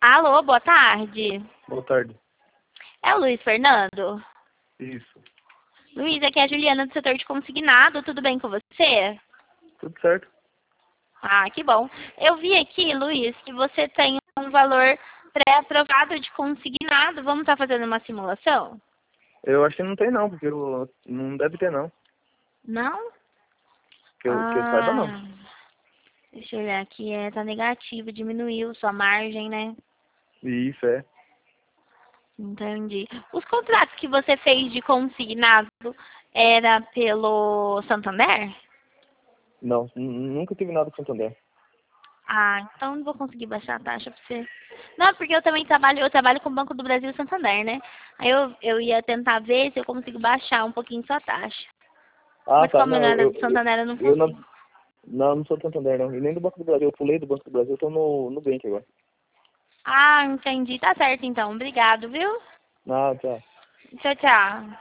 Alô, boa tarde. Boa tarde. É o Luiz Fernando? Isso. Luiz, aqui é a Juliana do setor de consignado. Tudo bem com você? Tudo certo? Ah, que bom. Eu vi aqui, Luiz, que você tem um valor pré-aprovado de consignado. Vamos estar fazendo uma simulação? Eu acho que não tem não, porque não deve ter não. Não? Que eu saiba não. Deixa eu olhar aqui. Tá negativo, diminuiu sua margem, né? Isso, é. Entendi. Os contratos que você fez de consignado era pelo Santander? Não, nunca tive nada com Santander. Ah, então não vou conseguir baixar a taxa pra você. Não, porque eu também trabalho com o Banco do Brasil e Santander, né? Aí eu ia tentar ver se eu consigo baixar um pouquinho sua taxa. Ah, Mas tá. como Não, ela é do Santander, eu não eu não, consigo. não sou do Santander não. E nem do Banco do Brasil. Eu pulei do Banco do Brasil, eu tô no Nubank agora. Ah, entendi. Tá certo então. Obrigado, viu? Ah, tá. Tchau, tchau.